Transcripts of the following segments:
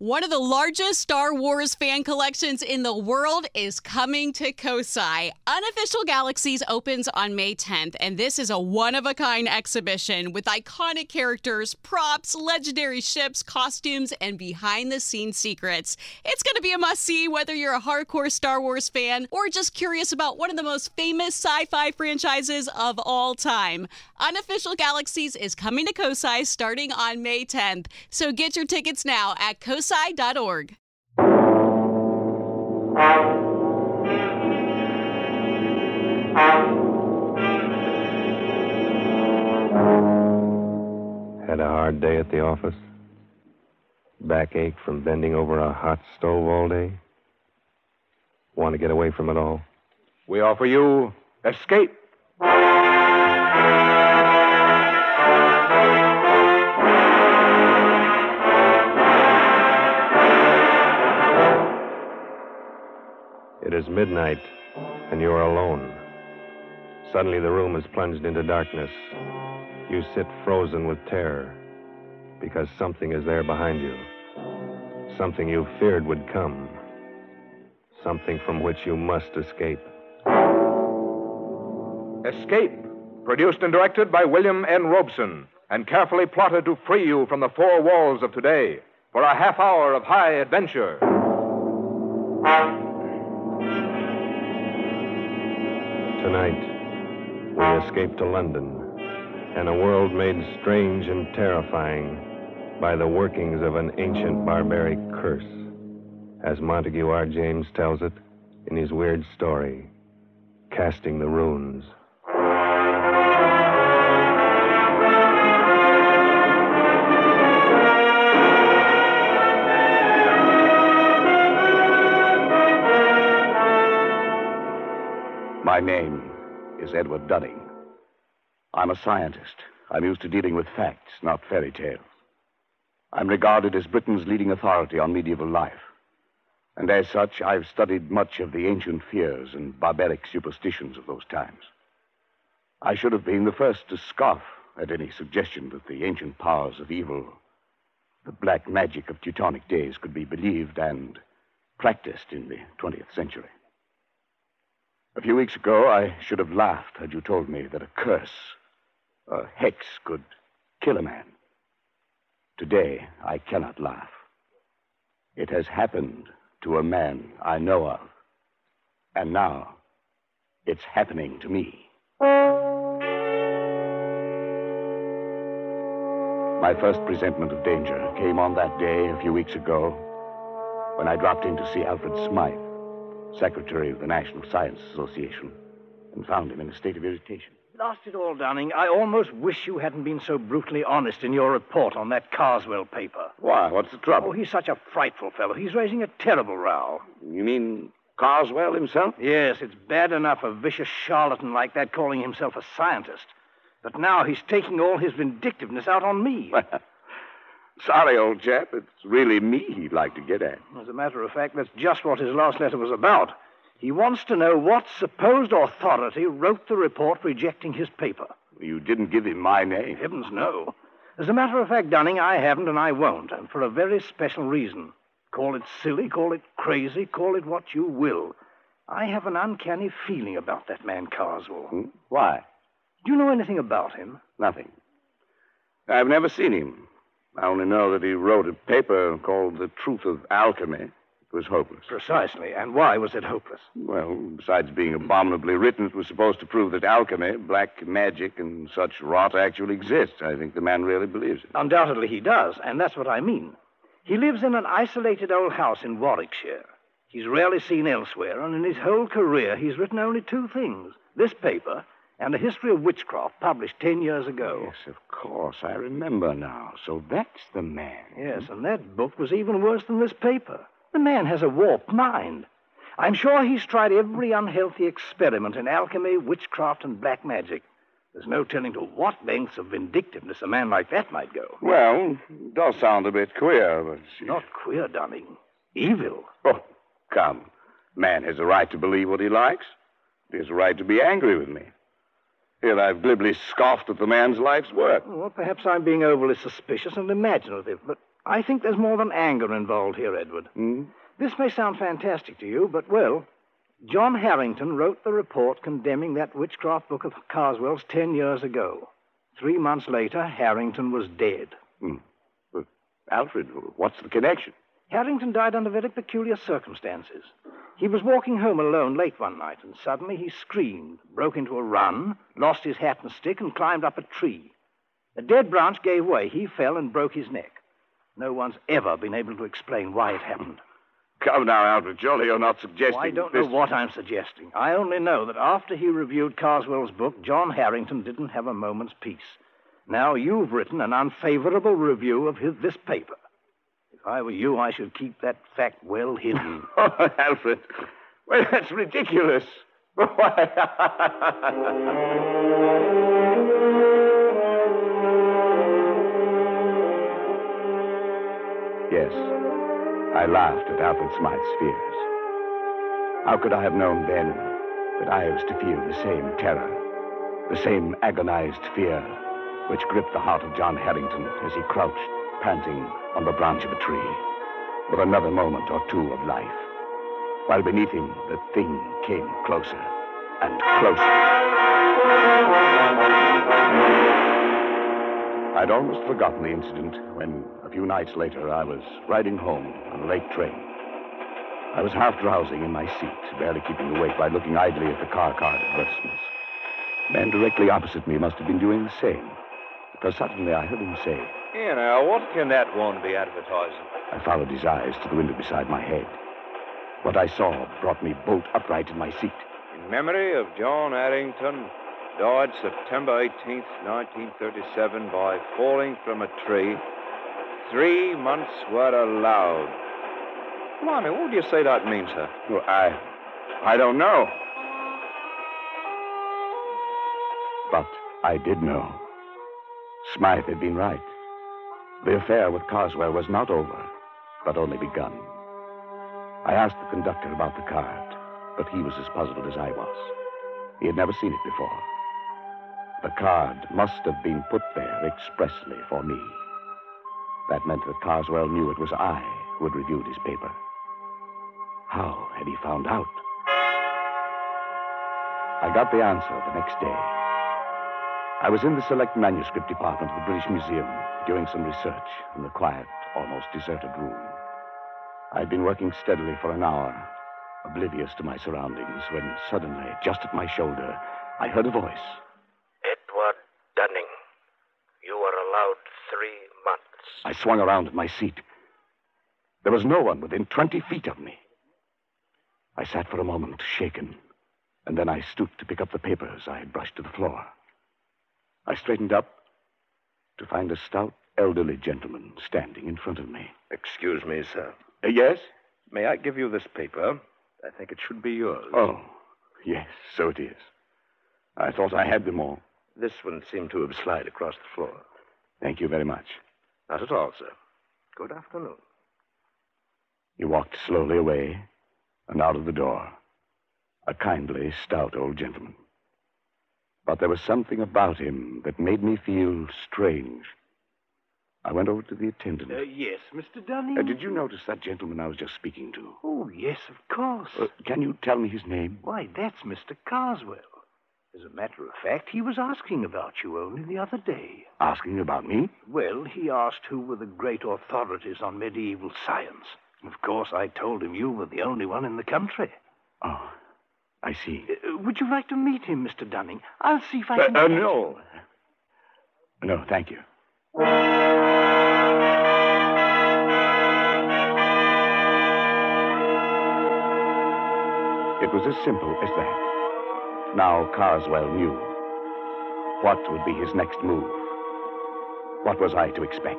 One of the largest Star Wars fan collections in the world is coming to Kosai. Unofficial Galaxies opens on May 10th, and this is a one-of-a-kind exhibition with iconic characters, props, legendary ships, costumes, and behind-the-scenes secrets. It's going to be a must-see whether you're a hardcore Star Wars fan or just curious about one of the most famous sci-fi franchises of all time. Unofficial Galaxies is coming to Kosai starting on May 10th, so get your tickets now at kosai.org. Had a hard day at the office? Backache from bending over a hot stove all day? Want to get away from it all? We offer you Escape. It is midnight, and you are alone. Suddenly the room is plunged into darkness. You sit frozen with terror, because something is there behind you. Something you feared would come. Something from which you must escape. Escape, produced and directed by William N. Robeson, and carefully plotted to free you from the four walls of today for a half hour of high adventure. Tonight, we escape to London and a world made strange and terrifying by the workings of an ancient barbaric curse, as Montague R. James tells it in his weird story, Casting the Runes. My name is Edward Dunning. I'm a scientist. I'm used to dealing with facts, not fairy tales. I'm regarded as Britain's leading authority on medieval life. And as such, I've studied much of the ancient fears and barbaric superstitions of those times. I should have been the first to scoff at any suggestion that the ancient powers of evil, the black magic of Teutonic days, could be believed and practiced in the 20th century. A few weeks ago, I should have laughed had you told me that a curse, a hex, could kill a man. Today, I cannot laugh. It has happened to a man I know of. And now, it's happening to me. My first presentiment of danger came on that day a few weeks ago when I dropped in to see Alfred Smythe, Secretary of the National Science Association, and found him in a state of irritation. Blast it all, Dunning. I almost wish you hadn't been so brutally honest in your report on that Carswell paper. Why? What's the trouble? Oh, he's such a frightful fellow. He's raising a terrible row. You mean Carswell himself? Yes, it's bad enough a vicious charlatan like that calling himself a scientist. But now he's taking all his vindictiveness out on me. Sorry, old chap. It's really me he'd like to get at. As a matter of fact, that's just what his last letter was about. He wants to know what supposed authority wrote the report rejecting his paper. You didn't give him my name. Heavens, no. As a matter of fact, Dunning, I haven't and I won't, and for a very special reason. Call it silly, call it crazy, call it what you will. I have an uncanny feeling about that man Carswell. Why? Do you know anything about him? Nothing. I've never seen him. I only know that he wrote a paper called The Truth of Alchemy. It was hopeless. Precisely. And why was it hopeless? Well, besides being abominably written, it was supposed to prove that alchemy, black magic, and such rot actually exists. I think the man really believes it. Undoubtedly he does, and that's what I mean. He lives in an isolated old house in Warwickshire. He's rarely seen elsewhere, and in his whole career he's written only two things. This paper and a history of witchcraft published 10 years ago. Yes, of course. I remember now. So that's the man. Yes, and that book was even worse than this paper. The man has a warped mind. I'm sure he's tried every unhealthy experiment in alchemy, witchcraft, and black magic. There's no telling to what lengths of vindictiveness a man like that might go. Well, it does sound a bit queer, but... Not queer, Dunning. Evil. Oh, come. Man has a right to believe what he likes. He has a right to be angry with me. Here I've glibly scoffed at the man's life's work. Well, perhaps I'm being overly suspicious and imaginative, but I think there's more than anger involved here, Edward. This may sound fantastic to you, but, well, John Harrington wrote the report condemning that witchcraft book of Carswell's 10 years ago. 3 months later, Harrington was dead. But, Alfred, what's the connection? Harrington died under very peculiar circumstances. He was walking home alone late one night, and suddenly he screamed, broke into a run, lost his hat and stick, and climbed up a tree. A dead branch gave way. He fell and broke his neck. No one's ever been able to explain why it happened. Come now, Alfred. Surely you're not suggesting... I don't know what I'm suggesting. I only know that after he reviewed Carswell's book, John Harrington didn't have a moment's peace. Now you've written an unfavorable review of this paper. If I were you, I should keep that fact well hidden. Oh, Alfred. Well, that's ridiculous. Yes, I laughed at Alfred Smythe's fears. How could I have known then that I was to feel the same terror, the same agonized fear which gripped the heart of John Harrington as he crouched, panting, on the branch of a tree, for another moment or two of life, while beneath him the thing came closer and closer. I'd almost forgotten the incident when, a few nights later, I was riding home on a late train. I was half drowsing in my seat, barely keeping awake by looking idly at the car card advertisements. The man directly opposite me must have been doing the same, because suddenly I heard him say, "Here now, what can that one be advertising?" I followed his eyes to the window beside my head. What I saw brought me bolt upright in my seat. In memory of John Harrington, died September 18th, 1937, by falling from a tree. 3 months were allowed. Blimey, what do you say that means, sir? Well, I don't know. But I did know. Smythe had been right. The affair with Carswell was not over, but only begun. I asked the conductor about the card, but he was as puzzled as I was. He had never seen it before. The card must have been put there expressly for me. That meant that Carswell knew it was I who had reviewed his paper. How had he found out? I got the answer the next day. I was in the select manuscript department of the British Museum, doing some research in the quiet, almost deserted room. I'd been working steadily for an hour, oblivious to my surroundings, when suddenly, just at my shoulder, I heard a voice. "Edward Dunning, you are allowed 3 months. I swung around in my seat. There was no one within 20 feet of me. I sat for a moment, shaken, and then I stooped to pick up the papers I had brushed to the floor. I straightened up to find a stout, elderly gentleman standing in front of me. Excuse me, sir. Yes? May I give you this paper? I think it should be yours. Oh, yes, so it is. I thought I had them all. This one seemed to have slid across the floor. Thank you very much. Not at all, sir. Good afternoon. He walked slowly away and out of the door. A kindly, stout old gentleman. But there was something about him that made me feel strange. I went over to the attendant. Yes, Mr. Dunning? Did you notice that gentleman I was just speaking to? Oh, yes, of course. Can you tell me his name? Why, that's Mr. Carswell. As a matter of fact, he was asking about you only the other day. Asking about me? Well, he asked who were the great authorities on medieval science. Of course, I told him you were the only one in the country. Oh, I see. Would you like to meet him, Mr. Dunning? I'll see if I can... No. No, thank you. It was as simple as that. Now Carswell knew. What would be his next move? What was I to expect?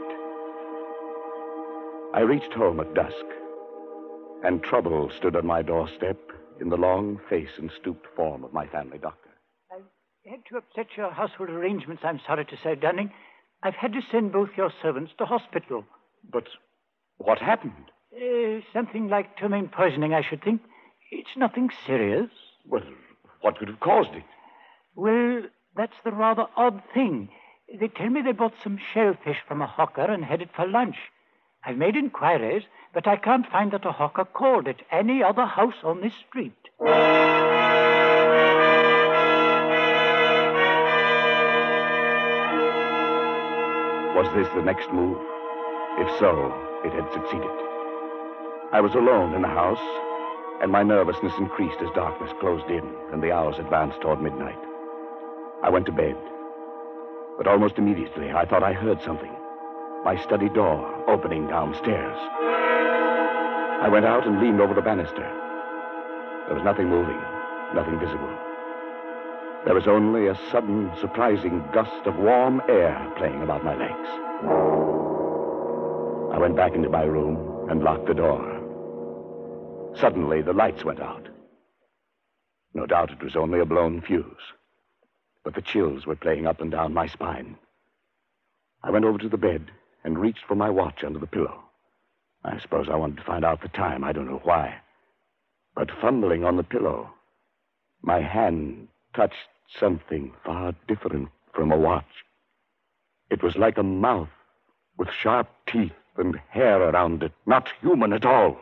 I reached home at dusk, and trouble stood on my doorstep in the long face and stooped form of my family doctor. I've had to upset your household arrangements, I'm sorry to say, Dunning. I've had to send both your servants to hospital. But what happened? Something like ptomaine poisoning, I should think. It's nothing serious. Well, what could have caused it? Well, that's the rather odd thing. They tell me they bought some shellfish from a hawker and had it for lunch. I've made inquiries, but I can't find that a hawker called at any other house on this street. Was this the next move? If so, it had succeeded. I was alone in the house, and my nervousness increased as darkness closed in and the hours advanced toward midnight. I went to bed, but almost immediately I thought I heard something. My study door opening downstairs. I went out and leaned over the banister. There was nothing moving, nothing visible. There was only a sudden, surprising gust of warm air playing about my legs. I went back into my room and locked the door. Suddenly, the lights went out. No doubt it was only a blown fuse, but the chills were playing up and down my spine. I went over to the bed and reached for my watch under the pillow. I suppose I wanted to find out the time. I don't know why. But fumbling on the pillow, my hand touched something far different from a watch. It was like a mouth with sharp teeth and hair around it, not human at all.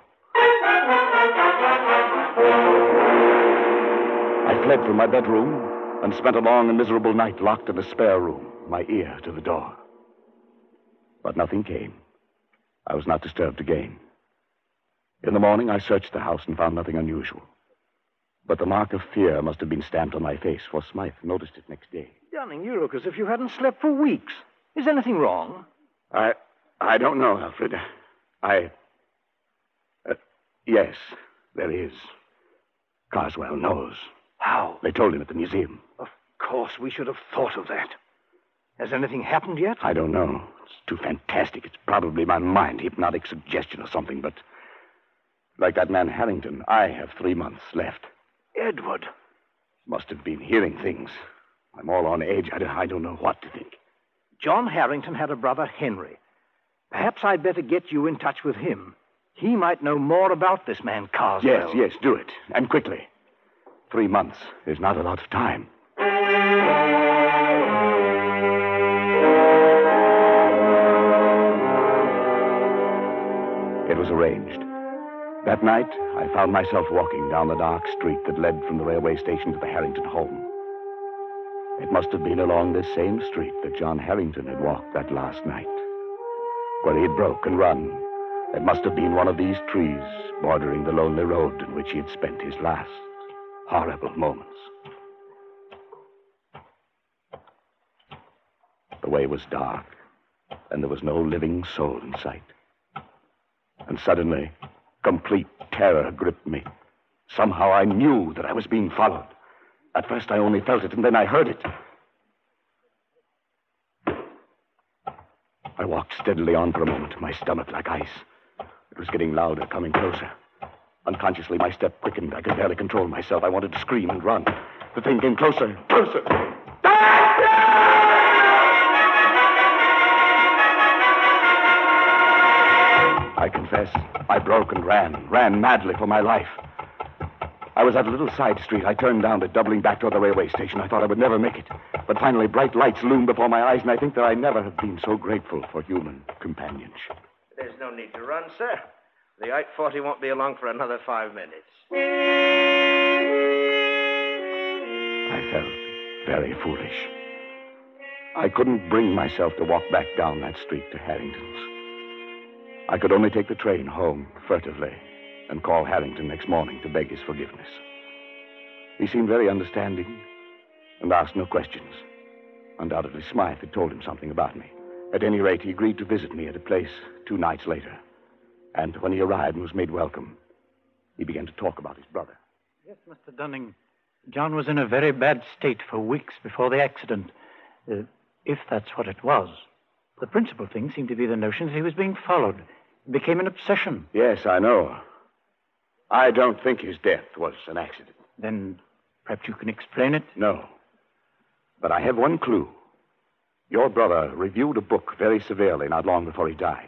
I fled from my bedroom and spent a long and miserable night locked in a spare room, my ear to the door. But nothing came. I was not disturbed again. In the morning, I searched the house and found nothing unusual. But the mark of fear must have been stamped on my face, for Smythe noticed it next day. Dunning, you look as if you hadn't slept for weeks. Is anything wrong? I don't know, Alfred. Yes, there is. Carswell knows. How? They told him at the museum. Of course, we should have thought of that. Has anything happened yet? I don't know. It's too fantastic. It's probably my mind, hypnotic suggestion or something, but like that man Harrington, I have 3 months left. Edward. Must have been hearing things. I'm all on edge. I don't know what to think. John Harrington had a brother, Henry. Perhaps I'd better get you in touch with him. He might know more about this man, Carswell. Yes, do it. And quickly. 3 months is not a lot of time. It was arranged. That night, I found myself walking down the dark street that led from the railway station to the Harrington home. It must have been along this same street that John Harrington had walked that last night. Where he had broke and run. It must have been one of these trees bordering the lonely road in which he had spent his last horrible moments. The way was dark, and there was no living soul in sight. And suddenly, complete terror gripped me. Somehow I knew that I was being followed. At first I only felt it, and then I heard it. I walked steadily on for a moment, my stomach like ice. It was getting louder, coming closer. Unconsciously, my step quickened. I could barely control myself. I wanted to scream and run. The thing came closer, closer. I confess, I broke and ran madly for my life. I was at a little side street. I turned down it, doubling back toward the railway station. I thought I would never make it. But finally, bright lights loomed before my eyes, and I think that I never have been so grateful for human companionship. There's no need to run, sir. The 840 won't be along for another 5 minutes. I felt very foolish. I couldn't bring myself to walk back down that street to Harrington's. I could only take the train home furtively and call Harrington next morning to beg his forgiveness. He seemed very understanding and asked no questions. Undoubtedly, Smythe had told him something about me. At any rate, he agreed to visit me at a place 2 nights later. And when he arrived and was made welcome, he began to talk about his brother. Yes, Mr. Dunning. John was in a very bad state for weeks before the accident. If that's what it was. The principal thing seemed to be the notion that he was being followed. It became an obsession. Yes, I know. I don't think his death was an accident. Then perhaps you can explain it? No. But I have one clue. Your brother reviewed a book very severely not long before he died.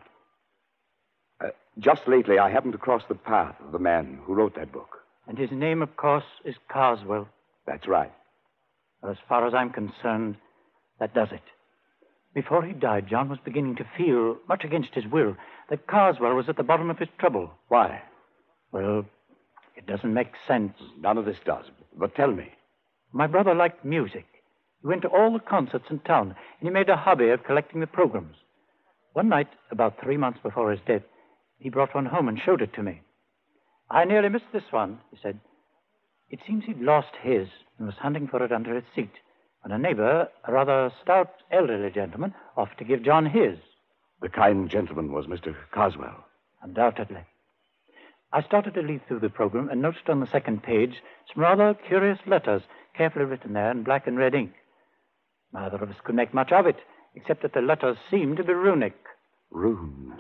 Just lately, I happened to cross the path of the man who wrote that book. And his name, of course, is Carswell. That's right. Well, as far as I'm concerned, that does it. Before he died, John was beginning to feel, much against his will, that Carswell was at the bottom of his trouble. Why? Well, it doesn't make sense. None of this does. But tell me. My brother liked music. He went to all the concerts in town, and he made a hobby of collecting the programs. One night, about 3 months before his death, he brought one home and showed it to me. I nearly missed this one, he said. It seems he'd lost his and was hunting for it under his seat, when a neighbor, a rather stout elderly gentleman, offered to give John his. The kind gentleman was Mr. Carswell. Undoubtedly. I started to leaf through the program and noticed on the second page some rather curious letters, carefully written there in black and red ink. Neither of us could make much of it, except that the letters seemed to be runic. Runes.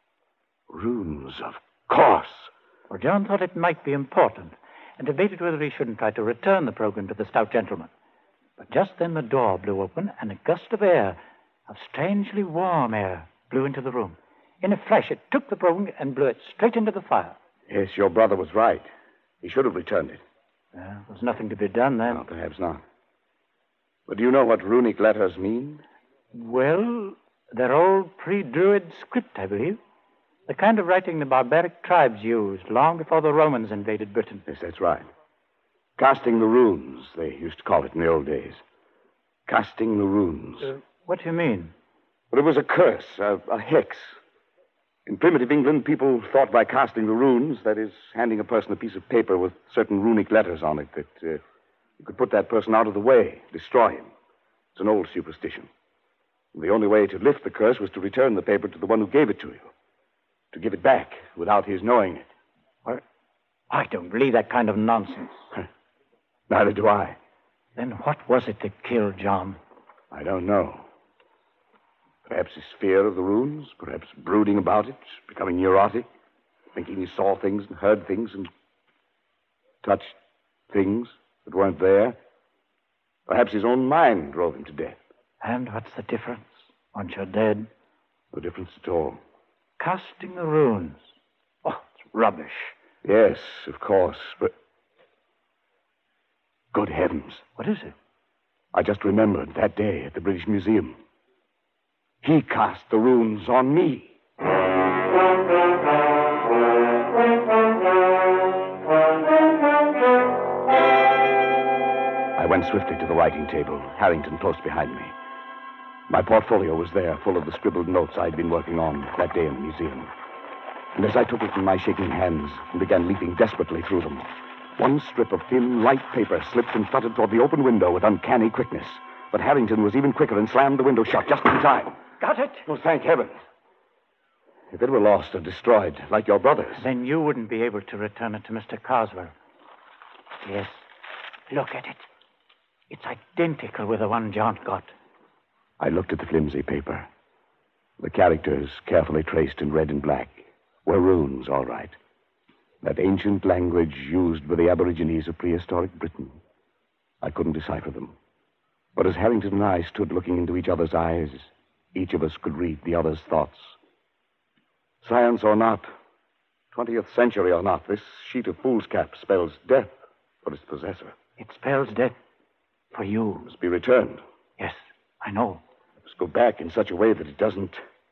Runes, of course. Well, John thought it might be important, and debated whether he shouldn't try to return the program to the stout gentleman. But just then the door blew open, and a gust of air, of strangely warm air, blew into the room. In a flash, it took the program and blew it straight into the fire. Yes, your brother was right. He should have returned it. There was nothing to be done then. No, perhaps not. But do you know what runic letters mean? Well, they're old pre-Druid script, I believe. The kind of writing the barbaric tribes used long before the Romans invaded Britain. Yes, that's right. Casting the runes, they used to call it in the old days. Casting the runes. What do you mean? Well, it was a curse, a hex. In primitive England, people thought by casting the runes, that is, handing a person a piece of paper with certain runic letters on it, that you could put that person out of the way, destroy him. It's an old superstition. And the only way to lift the curse was to return the paper to the one who gave it to you. To give it back without his knowing it. Well, I don't believe that kind of nonsense. Neither do I. Then what was it that killed John? I don't know. Perhaps his fear of the runes, perhaps brooding about it, becoming neurotic, thinking he saw things and heard things and touched things that weren't there. Perhaps his own mind drove him to death. And what's the difference once you're dead? No difference at all. Casting the runes. Oh, it's rubbish. Yes, of course, but... Good heavens. What is it? I just remembered that day at the British Museum. He cast the runes on me. I went swiftly to the writing table, Harrington close behind me. My portfolio was there, full of the scribbled notes I'd been working on that day in the museum. And as I took it in my shaking hands and began leaping desperately through them, one strip of thin, light paper slipped and fluttered toward the open window with uncanny quickness. But Harrington was even quicker and slammed the window shut just in time. Got it? Oh, thank heaven. If it were lost or destroyed, like your brother's... Then you wouldn't be able to return it to Mr. Carswell. Yes. Look at it. It's identical with the one John got. I looked at the flimsy paper. The characters, carefully traced in red and black, were runes, all right. That ancient language used by the Aborigines of prehistoric Britain. I couldn't decipher them. But as Harrington and I stood looking into each other's eyes, each of us could read the other's thoughts. Science or not, 20th century or not, this sheet of foolscap spells death for its possessor. It spells death for you. It must be returned. Yes, I know. It must go back in such a way that he doesn't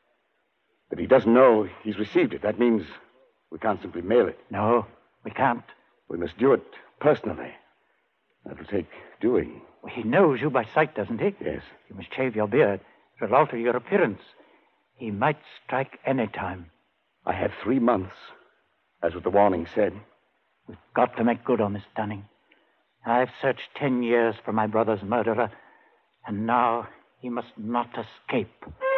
know he's received it. That means we can't simply mail it. No, we can't. We must do it personally. That'll take doing. Well, he knows you by sight, doesn't he? Yes. You must shave your beard. It will alter your appearance. He might strike any time. I have 3 months, as what the warning said. We've got to make good on this, Dunning. I've searched 10 years for my brother's murderer, and now he must not escape.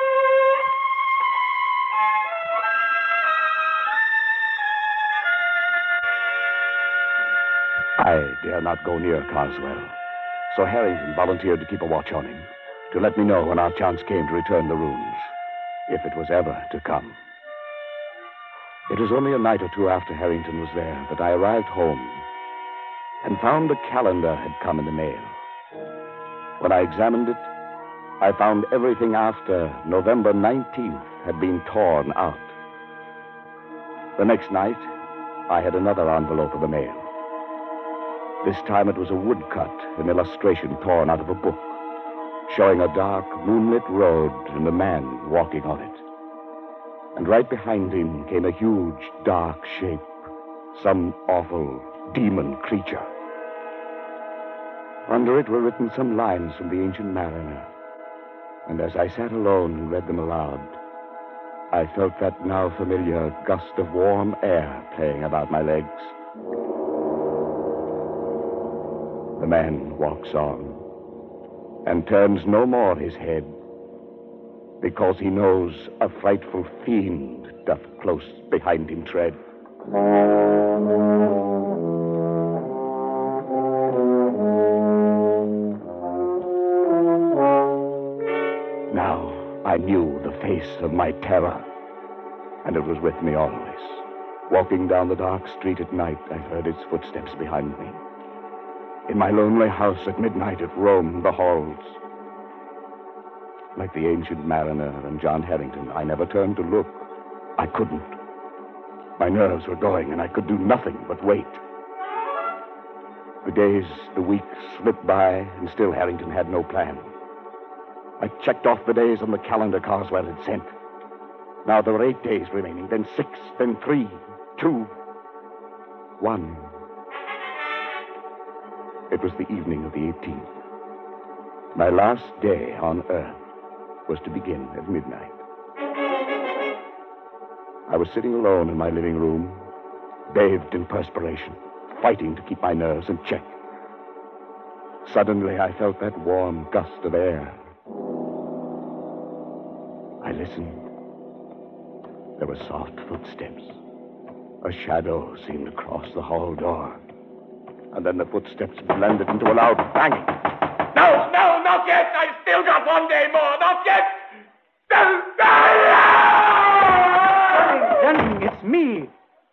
I dare not go near Carswell, so Harrington volunteered to keep a watch on him, to let me know when our chance came to return the runes, if it was ever to come. It was only a night or two after Harrington was there that I arrived home and found the calendar had come in the mail. When I examined it, I found everything after November 19th had been torn out. The next night, I had another envelope of the mail. This time it was a woodcut, an illustration torn out of a book. showing a dark, moonlit road and a man walking on it. And right behind him came a huge, dark shape, some awful demon creature. Under it were written some lines from the Ancient Mariner. And as I sat alone and read them aloud, I felt that now familiar gust of warm air playing about my legs. The man walks on and turns no more his head, because he knows a frightful fiend doth close behind him tread. Now I knew the face of my terror, and it was with me always. Walking down the dark street at night, I heard its footsteps behind me. In my lonely house at midnight, it roamed the halls. Like the Ancient Mariner and John Harrington, I never turned to look. I couldn't. My nerves were going, and I could do nothing but wait. The days, the weeks slipped by, and still Harrington had no plan. I checked off the days on the calendar Carswell had sent. Now there were 8 days remaining, then 6, then 3, 2, 1. It was the evening of the 18th. My last day on Earth was to begin at midnight. I was sitting alone in my living room, bathed in perspiration, fighting to keep my nerves in check. Suddenly, I felt that warm gust of air. I listened. There were soft footsteps. A shadow seemed to cross the hall door. And then the footsteps blended into a loud banging. No, not yet. I've still got 1 day more. Not yet. Dunning, it's me.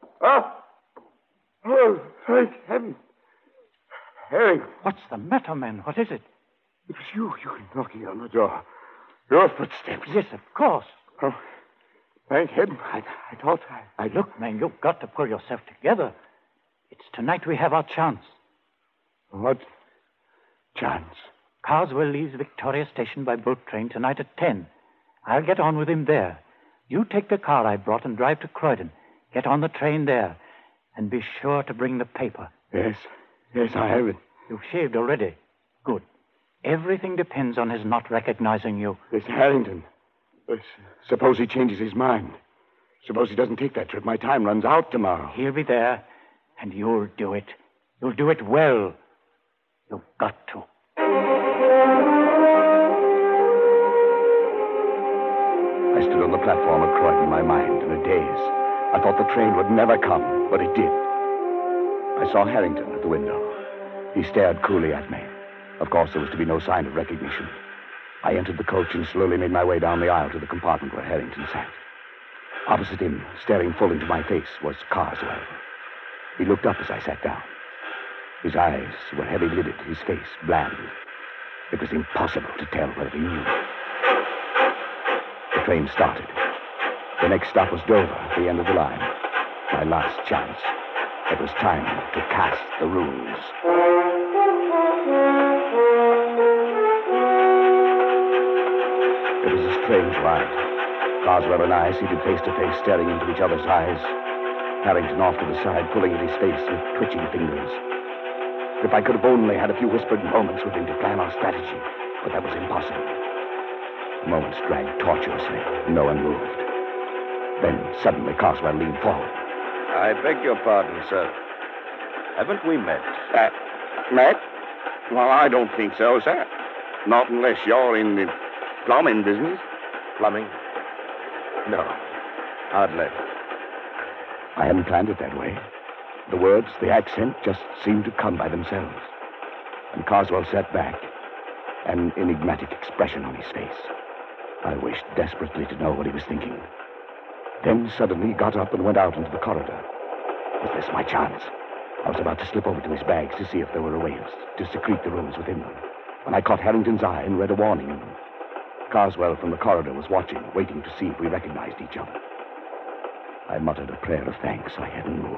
Oh, thank heaven. Harry. What's the matter, man? What is it? It was you knocking on the door. Your footsteps. Yes, of course. Oh, thank heaven. I thought I... Look, man, you've got to pull yourself together. It's tonight we have our chance. What chance? Carswell leaves Victoria Station by boat train tonight at 10. I'll get on with him there. You take the car I brought and drive to Croydon. Get on the train there. And be sure to bring the paper. Yes, I have it. You've shaved already. Good. Everything depends on his not recognizing you. Mr. Harrington. Suppose he changes his mind. Suppose he doesn't take that trip. My time runs out tomorrow. He'll be there, and you'll do it. You'll do it well. You've got to. I stood on the platform at Croydon, my mind in a daze. I thought the train would never come, but it did. I saw Harrington at the window. He stared coolly at me. Of course, there was to be no sign of recognition. I entered the coach and slowly made my way down the aisle to the compartment where Harrington sat. Opposite him, staring full into my face, was Carswell. He looked up as I sat down. His eyes were heavy-lidded, his face bland. It was impossible to tell whether he knew. The train started. The next stop was Dover, at the end of the line. My last chance. It was time to cast the runes. It was a strange ride. Carswell and I seated face to face, staring into each other's eyes. Harrington off to the side, pulling at his face with twitching fingers. If I could have only had a few whispered moments with him to plan our strategy, but that was impossible. The moments dragged tortuously. No one moved. Then, suddenly, Carswell leaned forward. I beg your pardon, sir. Haven't we met? Met? Well, I don't think so, sir. Not unless you're in the plumbing business. Plumbing? No, hardly. I hadn't planned it that way. The words, the accent, just seemed to come by themselves. And Carswell sat back, an enigmatic expression on his face. I wished desperately to know what he was thinking. Then suddenly he got up and went out into the corridor. Was this my chance? I was about to slip over to his bags to see if there were ways to secrete the rooms within them, when I caught Harrington's eye and read a warning in them. Carswell from the corridor was watching, waiting to see if we recognized each other. I muttered a prayer of thanks I hadn't moved.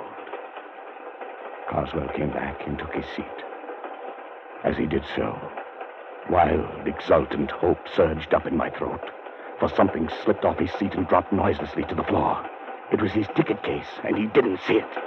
Carswell came back and took his seat. As he did so, Wild, exultant hope surged up in my throat, for something slipped off his seat and dropped noiselessly to the floor. It was his ticket case, and he didn't see it.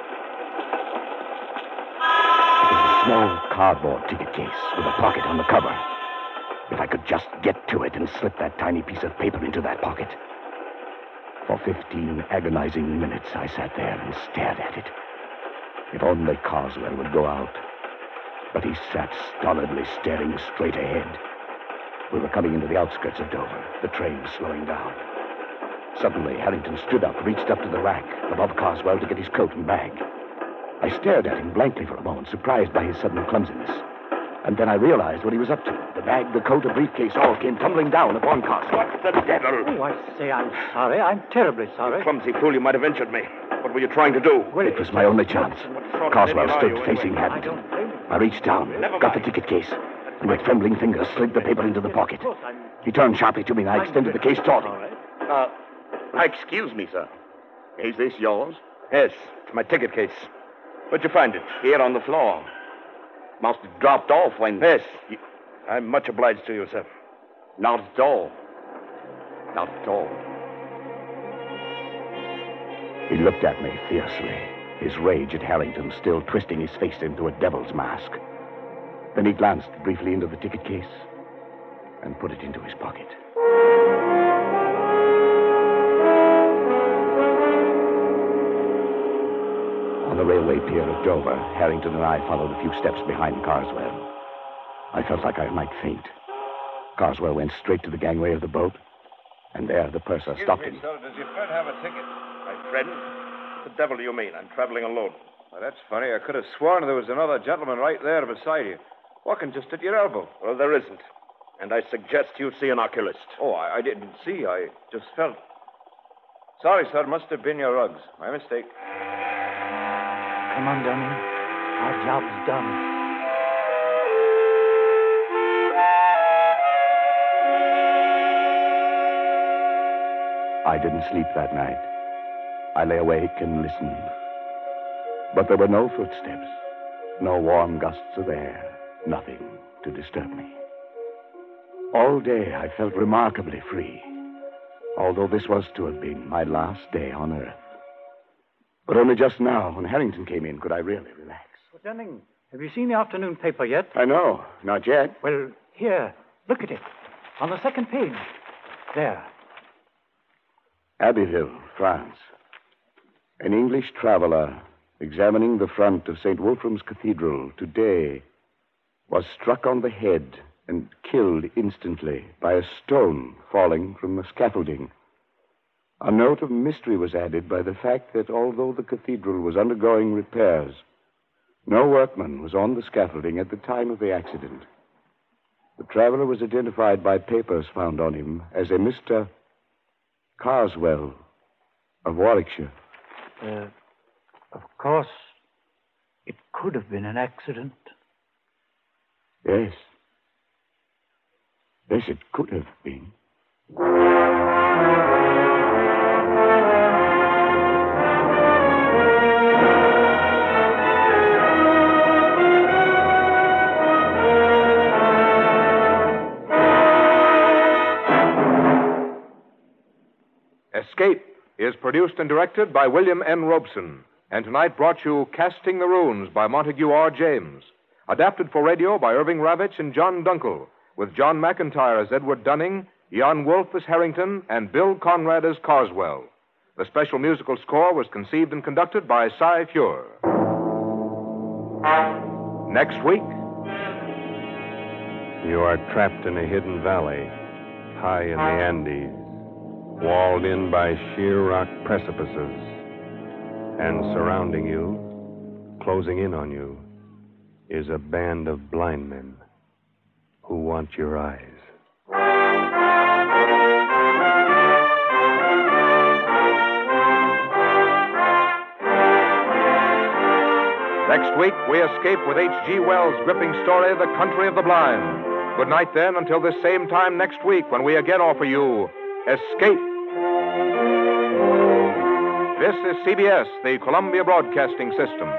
It was a small cardboard ticket case with a pocket on the cover. If I could just get to it and slip that tiny piece of paper into that pocket. For 15 agonizing minutes, I sat there and stared at it. If only Carswell would go out. But he sat stolidly staring straight ahead. We were coming into the outskirts of Dover, the train slowing down. Suddenly, Harrington stood up, reached up to the rack above Carswell to get his coat and bag. I stared at him blankly for a moment, surprised by his sudden clumsiness. And then I realized what he was up to. The bag, the coat, the briefcase all came tumbling down upon Carswell. What the devil? Oh, I say I'm sorry. I'm terribly sorry. Clumsy fool, you might have injured me. What were you trying to do? Well, It was my only chance. Carswell stood facing I Harrington. don't blame you. I reached down, got the ticket case, and with trembling fingers slid the paper into the pocket. He turned sharply to me, and I extended the case toward him. Excuse me, sir. Is this yours? Yes, it's my ticket case. Where'd you find it? Here on the floor. Must have dropped off when... Yes. I'm much obliged to you, sir. Not at all. Not at all. He looked at me fiercely, his rage at Harrington still twisting his face into a devil's mask. Then he glanced briefly into the ticket case and put it into his pocket. On the railway pier at Dover, Harrington and I followed a few steps behind Carswell. I felt like I might faint. Carswell went straight to the gangway of the boat, and there the purser stopped him. Sir, does your friend have a ticket? My friend? What the devil do you mean? I'm traveling alone. Well, that's funny. I could have sworn there was another gentleman right there beside you, walking just at your elbow. Well, there isn't. And I suggest you see an oculist. Oh, I didn't see. I just felt. Sorry, sir. Must have been your rugs. My mistake. Come on, Dunning. Our job's done. I didn't sleep that night. I lay awake and listened. But there were no footsteps, no warm gusts of air, nothing to disturb me. All day I felt remarkably free, although this was to have been my last day on Earth. But only just now, when Harrington came in, could I really relax. Well, Dunning, have you seen the afternoon paper yet? I know, not yet. Well, here, look at it. On the second page. There. Abbeville, France. An English traveler examining the front of St. Wolfram's Cathedral today was struck on the head and killed instantly by a stone falling from the scaffolding. A note of mystery was added by the fact that although the cathedral was undergoing repairs, no workman was on the scaffolding at the time of the accident. The traveler was identified by papers found on him as a Mr. Carswell of Warwickshire. Of course, it could have been an accident. Yes. Yes, it could have been. Escape is produced and directed by William N. Robeson, and tonight brought you Casting the Runes by Montague R. James, adapted for radio by Irving Ravitch and John Dunkel, with John McIntyre as Edward Dunning, Jan Wolfe as Harrington, and Bill Conrad as Carswell. The special musical score was conceived and conducted by Cy Fure. Next week, You are trapped in a hidden valley, high in the Andes, walled in by sheer rock precipices, and surrounding you, closing in on you, is a band of blind men who want your eyes. next week we escape with H.G. Wells' gripping story, The Country of the Blind. Good night, then, until this same time next week when we again offer you Escape. This is CBS, the Columbia Broadcasting System.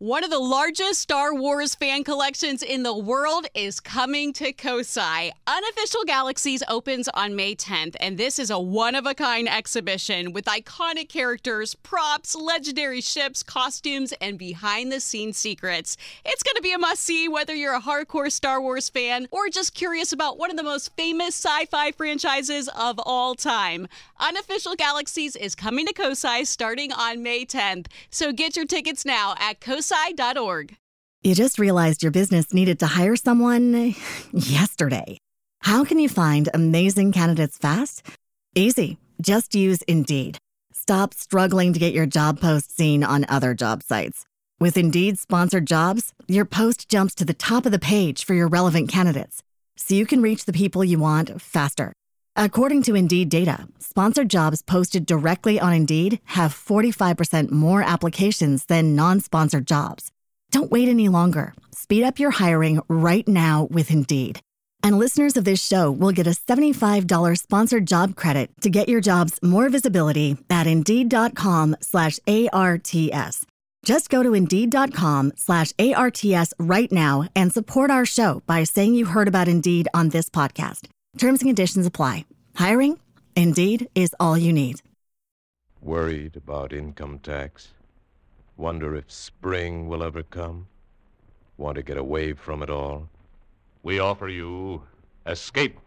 One of the largest Star Wars fan collections in the world is coming to Kosai. Unofficial Galaxies opens on May 10th, and this is a one-of-a-kind exhibition with iconic characters, props, legendary ships, costumes, and behind-the-scenes secrets. It's going to be a must-see whether you're a hardcore Star Wars fan or just curious about one of the most famous sci-fi franchises of all time. Unofficial Galaxies is coming to Kosai starting on May 10th, so get your tickets now at kosai.org. You just realized your business needed to hire someone yesterday. How can you find amazing candidates fast? Easy. Just use Indeed. Stop struggling to get your job post seen on other job sites. With Indeed sponsored jobs, your post jumps to the top of the page for your relevant candidates, so you can reach the people you want faster. According to Indeed data, sponsored jobs posted directly on Indeed have 45% more applications than non-sponsored jobs. Don't wait any longer. Speed up your hiring right now with Indeed. And listeners of this show will get a $75 sponsored job credit to get your jobs more visibility at Indeed.com/ARTS. Just go to Indeed.com/ARTS right now and support our show by saying you heard about Indeed on this podcast. Terms and conditions apply. Hiring? Indeed is all you need. Worried about income tax? Wonder if spring will ever come? Want to get away from it all? We offer you Escape.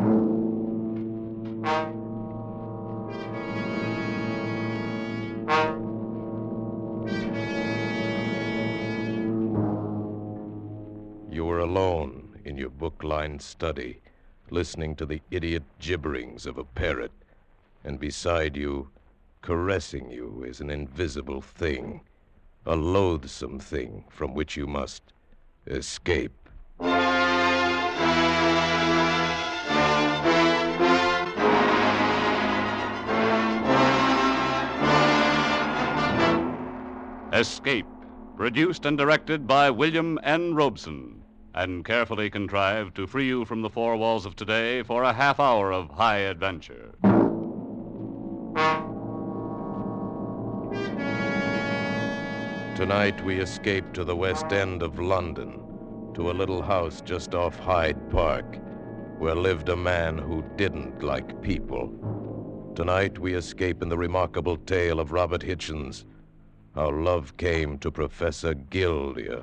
You were alone in your book-lined study, listening to the idiot gibberings of a parrot, and beside you, caressing you, is an invisible thing, a loathsome thing from which you must escape. Escape, produced and directed by William N. Robeson, and carefully contrived to free you from the four walls of today for a half hour of high adventure. Tonight we escape to the West End of London, to a little house just off Hyde Park, where lived a man who didn't like people. Tonight we escape in the remarkable tale of Robert Hitchens, how love came to Professor Gildia.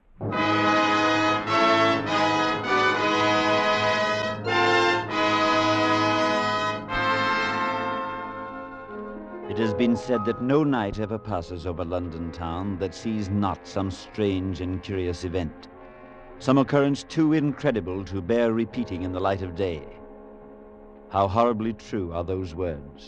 It has been said that no night ever passes over London town that sees not some strange and curious event, some occurrence too incredible to bear repeating in the light of day. How horribly true are those words.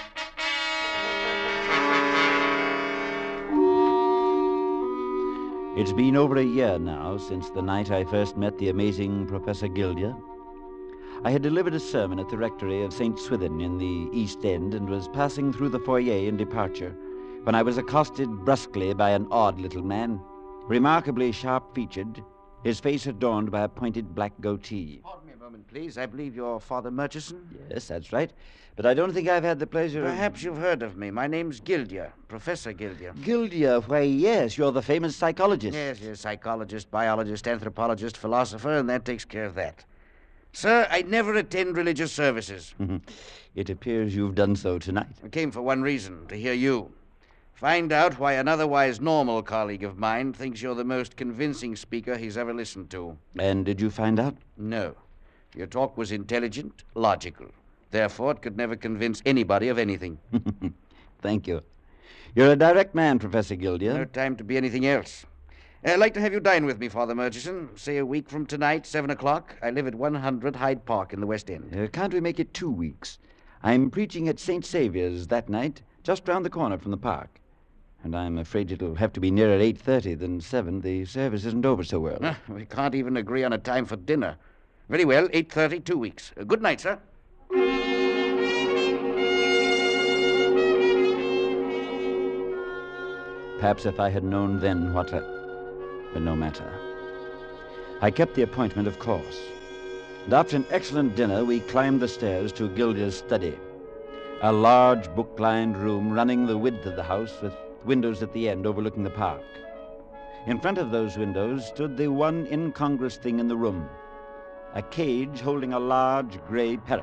It's been over a year now since the night I first met the amazing Professor Gildia. I had delivered a sermon at the rectory of St. Swithin in the East End and was passing through the foyer in departure when I was accosted brusquely by an odd little man, remarkably sharp-featured, his face adorned by a pointed black goatee. Pardon me a moment, please. I believe you're Father Murchison? Yes, that's right. But I don't think I've had the pleasure Perhaps you've heard of me. My name's Gildia, Professor Gildia. Gildia, why, yes, you're the famous psychologist. Yes, psychologist, biologist, anthropologist, philosopher, and that takes care of that. Sir, I never attend religious services. It appears you've done so tonight. I came for one reason, to hear you. Find out why an otherwise normal colleague of mine thinks you're the most convincing speaker he's ever listened to. And did you find out? No. Your talk was intelligent, logical. Therefore, it could never convince anybody of anything. Thank you. You're a direct man, Professor Gildia. No time to be anything else. I'd like to have you dine with me, Father Murchison. Say a week from tonight, 7 o'clock. I live at 100 Hyde Park in the West End. Can't we make it 2 weeks? I'm preaching at St. Saviour's that night, just round the corner from the park. And I'm afraid it'll have to be nearer 8:30 than 7. The service isn't over so early. We can't even agree on a time for dinner. Very well, 8:30, 2 weeks. Good night, sir. Perhaps if I had known then what but no matter. I kept the appointment, of course. And after an excellent dinner, we climbed the stairs to Gildia's study, a large book-lined room running the width of the house with windows at the end overlooking the park. In front of those windows stood the one incongruous thing in the room, a cage holding a large gray parrot.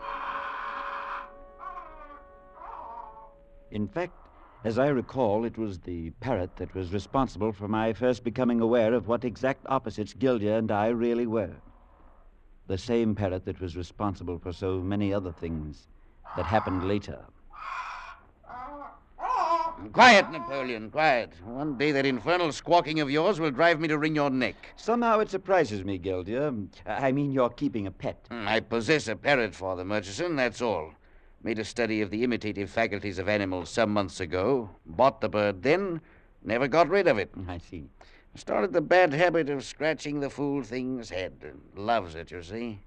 In fact, as I recall, it was the parrot that was responsible for my first becoming aware of what exact opposites Gildia and I really were. The same parrot that was responsible for so many other things that happened later. Quiet, Napoleon, quiet. One day that infernal squawking of yours will drive me to wring your neck. Somehow it surprises me, Gildia. I mean, you're keeping a pet. I possess a parrot, Father Murchison, that's all. Made a study of the imitative faculties of animals some months ago. Bought the bird then, never got rid of it. I see. Started the bad habit of scratching the fool thing's head. Loves it, you see.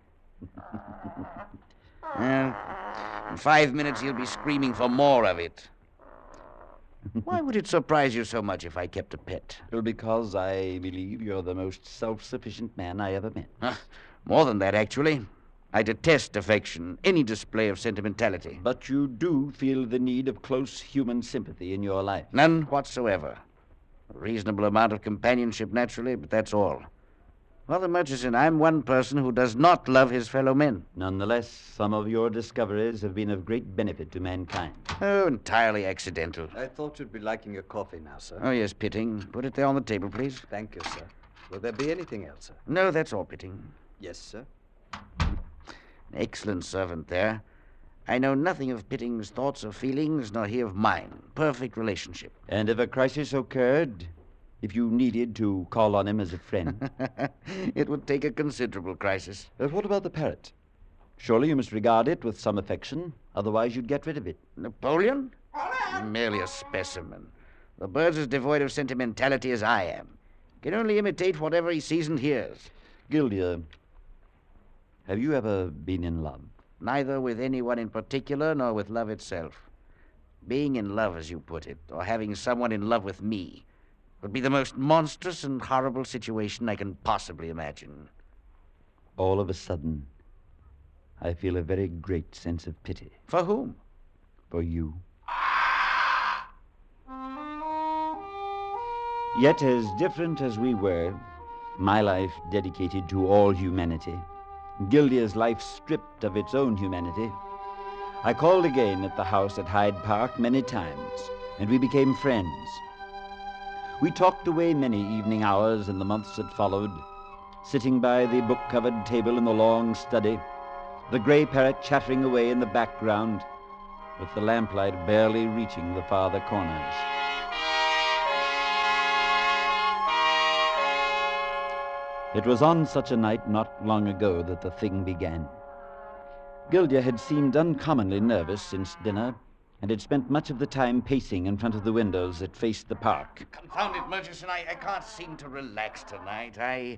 Well, in 5 minutes he'll be screaming for more of it. Why would it surprise you so much if I kept a pet? Well, because I believe you're the most self-sufficient man I ever met. More than that, actually. I detest affection, any display of sentimentality. But you do feel the need of close human sympathy in your life. None whatsoever. A reasonable amount of companionship, naturally, but that's all. Father Murchison, I'm one person who does not love his fellow men. Nonetheless, some of your discoveries have been of great benefit to mankind. Oh, entirely accidental. I thought you'd be liking your coffee now, sir. Oh, yes, Pitting. Put it there on the table, please. Thank you, sir. Will there be anything else, sir? No, that's all, Pitting. Yes, sir. An excellent servant there. I know nothing of Pitting's thoughts or feelings, nor he of mine. Perfect relationship. And if a crisis occurred, if you needed to call on him as a friend? It would take a considerable crisis. What about the parrot? Surely you must regard it with some affection, otherwise you'd get rid of it. Napoleon? Merely a specimen. The bird's as devoid of sentimentality as I am. Can only imitate whatever he sees and hears. Gildia, have you ever been in love? Neither with anyone in particular, nor with love itself. Being in love, as you put it, or having someone in love with me, would be the most monstrous and horrible situation I can possibly imagine. All of a sudden, I feel a very great sense of pity. For whom? For you. Yet as different as we were, my life dedicated to all humanity, Gildia's life stripped of its own humanity. I called again at the house at Hyde Park many times, and we became friends. We talked away many evening hours in the months that followed, sitting by the book-covered table in the long study, the gray parrot chattering away in the background, with the lamplight barely reaching the farther corners. It was on such a night not long ago that the thing began. Gildia had seemed uncommonly nervous since dinner, and had spent much of the time pacing in front of the windows that faced the park. Confound it, Murchison, I can't seem to relax tonight. I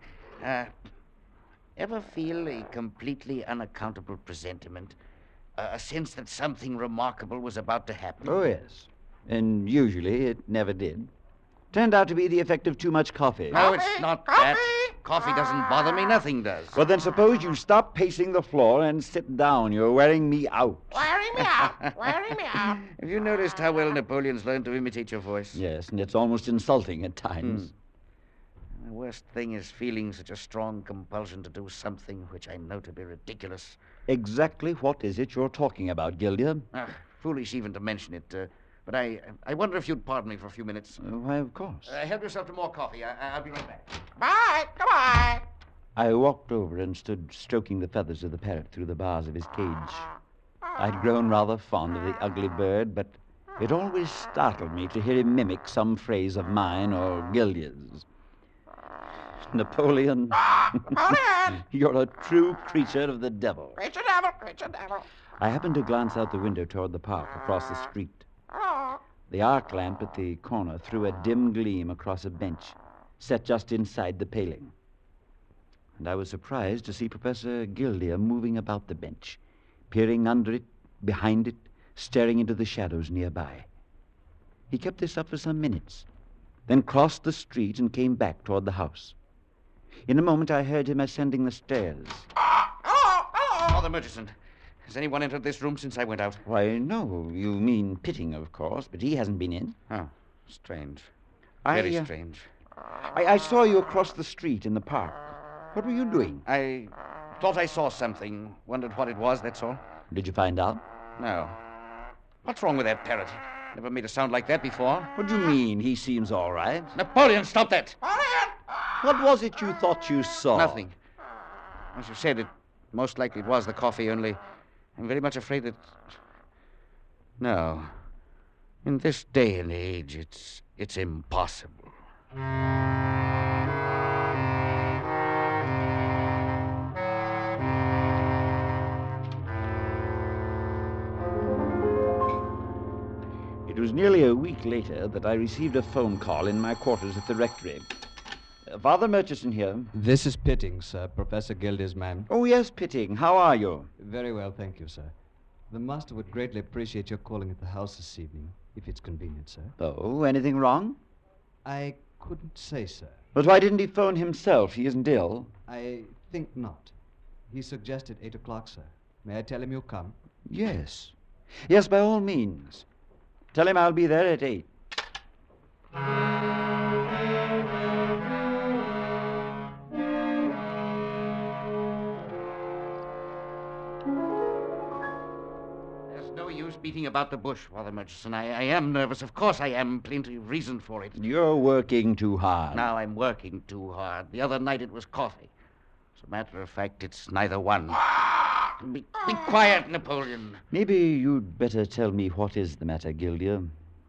ever feel a completely unaccountable presentiment, a sense that something remarkable was about to happen. Oh, yes. And usually it never did. Turned out to be the effect of too much coffee. No, it's not that. Coffee doesn't bother me. Nothing does. Well, then suppose you stop pacing the floor and sit down. You're wearing me out. Wearing me out. Wearing me out. Have you noticed how well Napoleon's learned to imitate your voice? Yes, and it's almost insulting at times. The worst thing is feeling such a strong compulsion to do something which I know to be ridiculous. Exactly what is it you're talking about, Gildia? Foolish even to mention it. But I wonder if you'd pardon me for a few minutes. Why, of course. Help yourself to more coffee. I'll be right back. Bye. Goodbye. I walked over and stood stroking the feathers of the parrot through the bars of his cage. I'd grown rather fond of the ugly bird, but it always startled me to hear him mimic some phrase of mine or Gildia's. Napoleon. Napoleon! You're a true creature of the devil. Creature devil, creature devil. I happened to glance out the window toward the park across the street. The arc lamp at the corner threw a dim gleam across a bench set just inside the paling. And I was surprised to see Professor Gildia moving about the bench, peering under it, behind it, staring into the shadows nearby. He kept this up for some minutes, then crossed the street and came back toward the house. In a moment I heard him ascending the stairs. Father Murchison, has anyone entered this room since I went out? Why, no. You mean Pitting, of course, but he hasn't been in. Oh, strange. Very strange. I saw you across the street in the park. What were you doing? I thought I saw something. Wondered what it was, that's all. Did you find out? No. What's wrong with that parrot? Never made a sound like that before. What do you mean? He seems all right. Napoleon, stop that! What was it you thought you saw? Nothing. As you said, it most likely it was the coffee, only I'm very much afraid that... No. In this day and age, it's impossible. It was nearly a week later that I received a phone call in my quarters at the rectory. Father Murchison here. This is Pitting, sir, Professor Gildy's man. Oh, yes, Pitting. How are you? Very well, thank you, sir. The master would greatly appreciate your calling at the house this evening, if it's convenient, sir. Oh, anything wrong? I couldn't say, sir. But why didn't he phone himself? He isn't ill. I think not. He suggested 8 o'clock, sir. May I tell him you'll come? Yes. Yes, by all means. Tell him I'll be there at 8. No use beating about the bush, Father Murchison. I am nervous. Of course I am. Plenty of reason for it. You're working too hard. Now I'm working too hard. The other night it was coffee. As a matter of fact, it's neither one. Be quiet, Napoleon. Maybe you'd better tell me what is the matter, Gildia.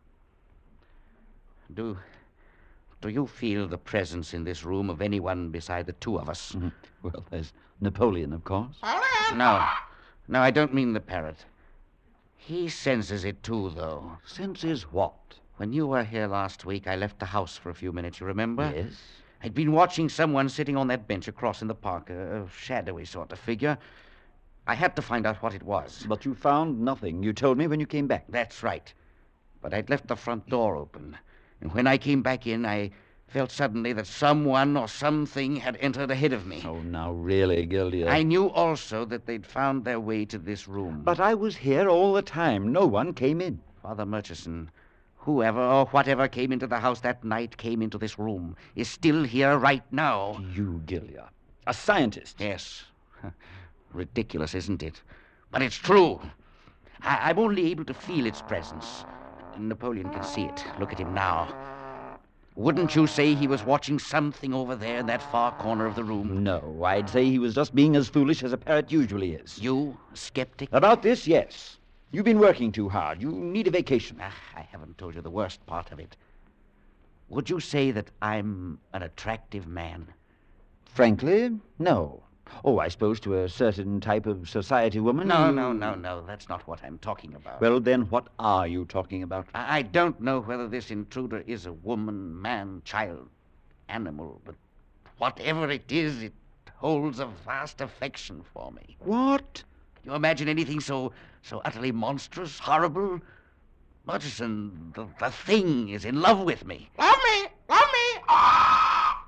Do you feel the presence in this room of anyone beside the two of us? Well, there's Napoleon, of course. No, I don't mean the parrot. He senses it too, though. Senses what? When you were here last week, I left the house for a few minutes, you remember? Yes. I'd been watching someone sitting on that bench across in the park, a shadowy sort of figure. I had to find out what it was. But you found nothing. You told me when you came back. That's right. But I'd left the front door open. And when I came back in, I felt suddenly that someone or something had entered ahead of me. Oh, now really, Gildia. I knew also that they'd found their way to this room. But I was here all the time. No one came in. Father Murchison, whoever or whatever came into the house that night came into this room, is still here right now. You, Gildia. A scientist. Yes. Ridiculous, isn't it? But it's true. I'm only able to feel its presence. Napoleon can see it. Look at him now. Wouldn't you say he was watching something over there in that far corner of the room? No, I'd say he was just being as foolish as a parrot usually is. You, a skeptic? About this, yes. You've been working too hard. You need a vacation. I haven't told you the worst part of it. Would you say that I'm an attractive man? Frankly, no. Oh, I suppose to a certain type of society woman? No. That's not what I'm talking about. Well, then what are you talking about? I don't know whether this intruder is a woman, man, child, animal, but whatever it is, it holds a vast affection for me. What? Can you imagine anything so utterly monstrous, horrible? Murchison, the thing is in love with me. Love me! Love me! Ah!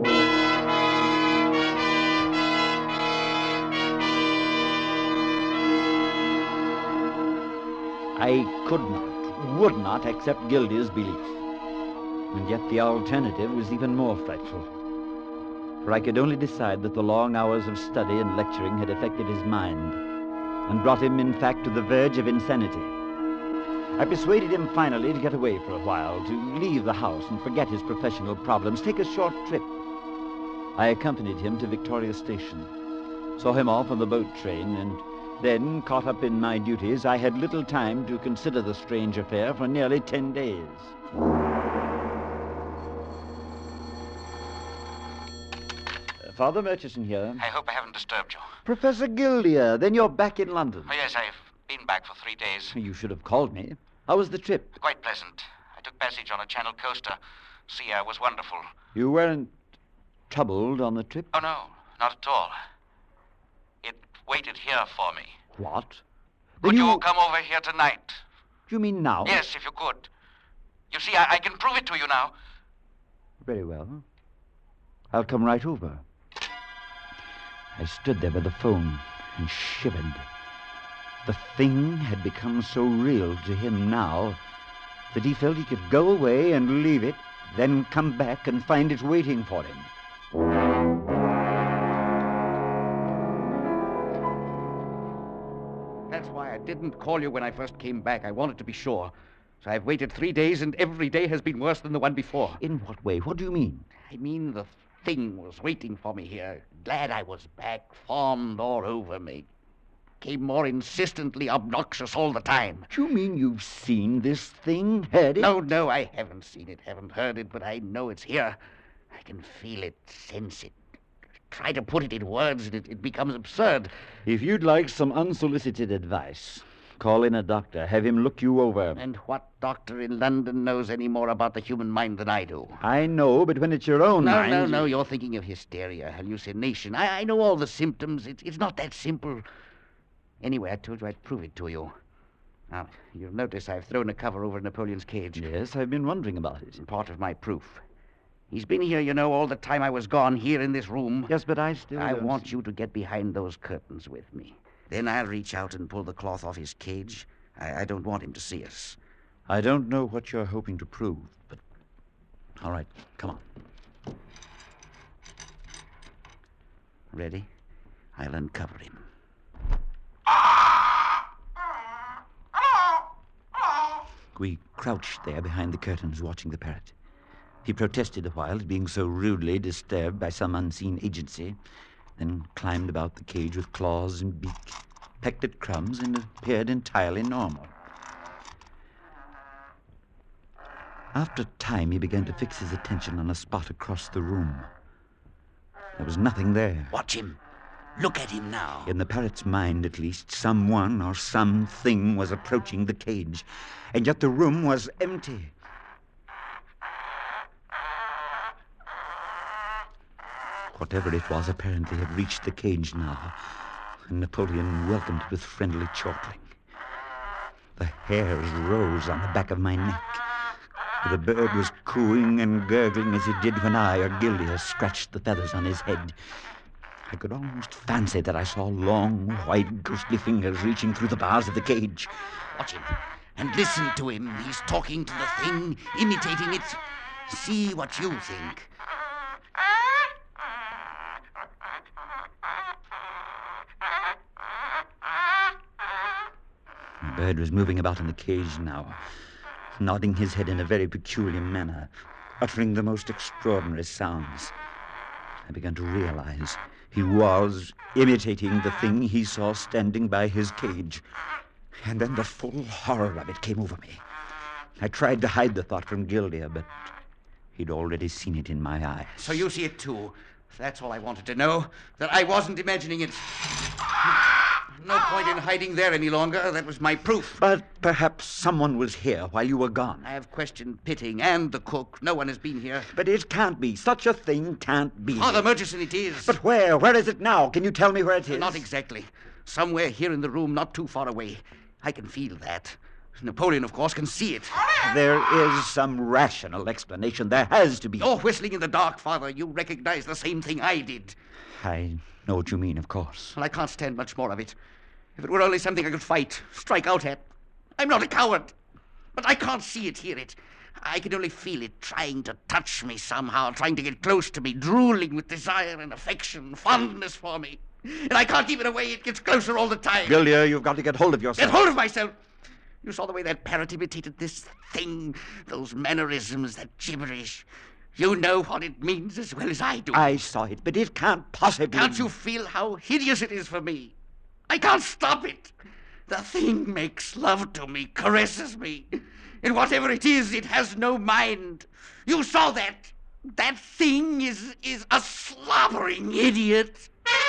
I could not, would not accept Gildy's belief. And yet the alternative was even more frightful. For I could only decide that the long hours of study and lecturing had affected his mind, and brought him, in fact, to the verge of insanity. I persuaded him finally to get away for a while, to leave the house and forget his professional problems, take a short trip. I accompanied him to Victoria Station, saw him off on the boat train, and then, caught up in my duties, I had little time to consider the strange affair for nearly 10 days. Father Murchison here. I hope I haven't disturbed you. Professor Gildia, then you're back in London. Oh, yes, I've been back for 3 days. You should have called me. How was the trip? Quite pleasant. I took passage on a Channel coaster. Sea air was wonderful. You weren't troubled on the trip? Oh, no, not at all. It waited here for me. What? Could you come over here tonight? You mean now? Yes, if you could. You see, I can prove it to you now. Very well. I'll come right over. I stood there by the phone and shivered. The thing had become so real to him now that he felt he could go away and leave it then come back and find it waiting for him. That's why I didn't call you when I first came back. I wanted to be sure. So I've waited 3 days, and every day has been worse than the one before. In what way? What do you mean? I mean the thing was waiting for me here. Glad I was back, fawned all over me. Came more insistently obnoxious all the time. Do you mean you've seen this thing, heard it? No, I haven't seen it, haven't heard it, but I know it's here. I can feel it, sense it. Try to put it in words, and it becomes absurd. If you'd like some unsolicited advice, call in a doctor. Have him look you over. And what doctor in London knows any more about the human mind than I do? I know, but when it's your own mind... No, you're thinking of hysteria, hallucination. I know all the symptoms. It's not that simple. Anyway, I told you I'd prove it to you. Now, you'll notice I've thrown a cover over Napoleon's cage. Yes, I've been wondering about it. It's part of my proof. He's been here, you know, all the time I was gone, here in this room. Yes, but I want you to get behind those curtains with me. Then I'll reach out and pull the cloth off his cage. I don't want him to see us. I don't know what you're hoping to prove, but... All right, come on. Ready? I'll uncover him. We crouched there behind the curtains watching the parrot. He protested a while at being so rudely disturbed by some unseen agency, then climbed about the cage with claws and beak, pecked at crumbs, and appeared entirely normal. After a time, he began to fix his attention on a spot across the room. There was nothing there. Watch him. Look at him now. In the parrot's mind, at least, someone or something was approaching the cage, and yet the room was empty. Whatever it was apparently had reached the cage now, and Napoleon welcomed it with friendly chortling. The hairs rose on the back of my neck. The bird was cooing and gurgling as it did when I or Gildia scratched the feathers on his head. I could almost fancy that I saw long, white, ghostly fingers reaching through the bars of the cage. Watch him, and listen to him. He's talking to the thing, imitating it. See what you think. The bird was moving about in the cage now, nodding his head in a very peculiar manner, uttering the most extraordinary sounds. I began to realize he was imitating the thing he saw standing by his cage. And then the full horror of it came over me. I tried to hide the thought from Gildia, but he'd already seen it in my eyes. So you see it too. That's all I wanted to know, that I wasn't imagining it. No point in hiding there any longer. That was my proof. But perhaps someone was here while you were gone. I have questioned Pitting and the cook. No one has been here. But it can't be. Such a thing can't be. Father Murchison, it is. But where? Where is it now? Can you tell me where it is? Not exactly. Somewhere here in the room, not too far away. I can feel that. Napoleon, of course, can see it. There is some rational explanation. There has to be. You're whistling in the dark, Father. You recognize the same thing I did. I know what you mean, of course. Well, I can't stand much more of it. If it were only something I could fight, strike out at. I'm not a coward. But I can't see it, hear it. I can only feel it trying to touch me somehow, trying to get close to me, drooling with desire and affection, fondness for me. And I can't keep it away. It gets closer all the time. Gildia, you've got to get hold of yourself. Get hold of myself? You saw the way that parrot imitated this thing, those mannerisms, that gibberish. You know what it means as well as I do. I saw it, but it can't possibly... Can't you feel how hideous it is for me? I can't stop it. The thing makes love to me, caresses me. And whatever it is, it has no mind. You saw that. That thing is a slobbering idiot.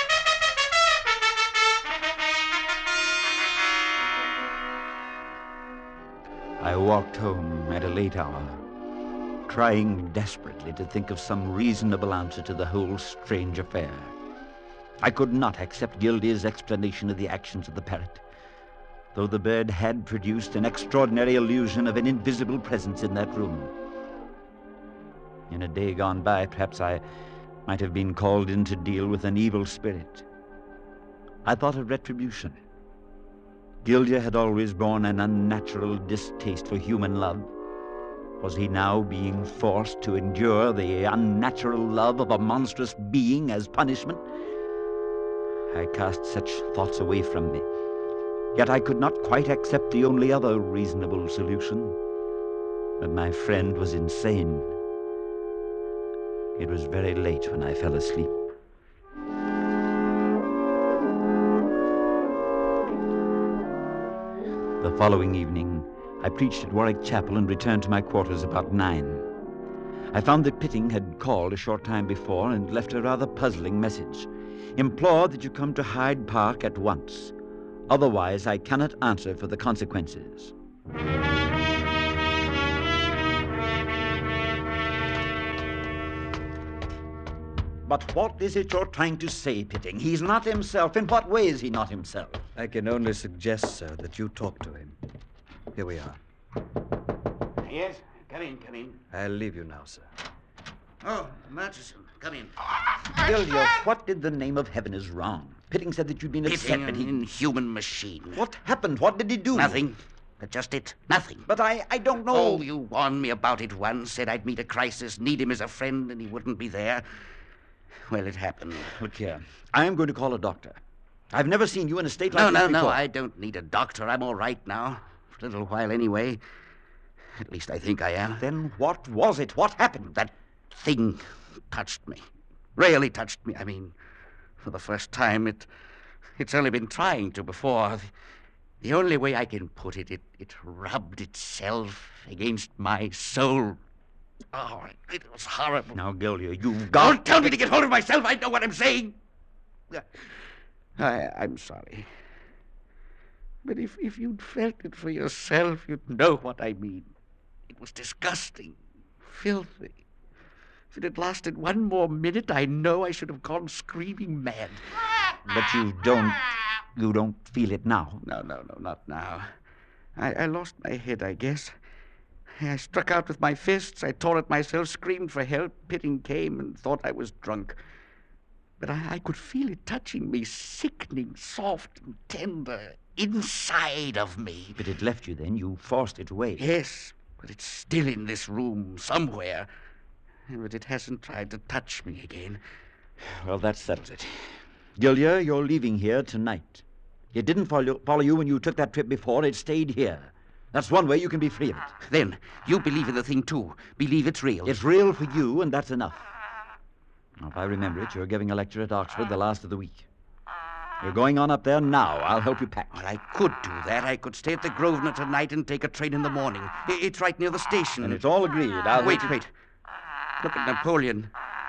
I walked home at a late hour, trying desperately to think of some reasonable answer to the whole strange affair. I could not accept Gildia's explanation of the actions of the parrot, though the bird had produced an extraordinary illusion of an invisible presence in that room. In a day gone by, perhaps I might have been called in to deal with an evil spirit. I thought of retribution. Gildia had always borne an unnatural distaste for human love. Was he now being forced to endure the unnatural love of a monstrous being as punishment? I cast such thoughts away from me. Yet I could not quite accept the only other reasonable solution, that my friend was insane. It was very late when I fell asleep. The following evening, I preached at Warwick Chapel and returned to my quarters about 9. I found that Pitting had called a short time before and left a rather puzzling message. Implored that you come to Hyde Park at once. Otherwise, I cannot answer for the consequences. But what is it you're trying to say, Pitting? He's not himself. In what way is he not himself? I can only suggest, sir, that you talk to him. Here we are. Yes, come in. I'll leave you now, sir. Oh, Murchison, come in. Gilliard, what in the name of heaven is wrong? Pitting said that you'd been upset, Pitting, but an inhuman machine. What happened? What did he do? Nothing. That's just it. Nothing. But I don't know. Oh, you warned me about it once. Said I'd meet a crisis, need him as a friend, and he wouldn't be there. Well, it happened. Look here. I am going to call a doctor. I've never seen you in a state like this before. No, I don't need a doctor. I'm all right now. For a little while anyway. At least I think I am. Then what was it? What happened? That thing touched me. Really touched me. I mean, for the first time, it's only been trying to before. The only way I can put it, it rubbed itself against my soul. Oh, it was horrible. Now, Gilliard, you've got... Don't tell me to get hold of myself. I know what I'm saying. I'm sorry. But if you'd felt it for yourself, you'd know what I mean. It was disgusting, filthy. If it had lasted one more minute, I know I should have gone screaming mad. But you don't feel it now? No, not now. I lost my head, I guess. I struck out with my fists. I tore at myself, screamed for help. Pitting came and thought I was drunk. But I could feel it touching me, sickening, soft and tender, inside of me. But it left you then. You forced it away. Yes, but it's still in this room somewhere. But it hasn't tried to touch me again. Well, that settles it. Gilliard, you're leaving here tonight. It didn't follow you when you took that trip before. It stayed here. That's one way you can be free of it. Then, you believe in the thing, too. Believe it's real. It's real for you, and that's enough. Now, if I remember it, you're giving a lecture at Oxford the last of the week. You're going on up there now. I'll help you pack. Well, I could do that. I could stay at the Grosvenor tonight and take a train in the morning. It's right near the station. And it's all agreed. Wait. Look at Napoleon.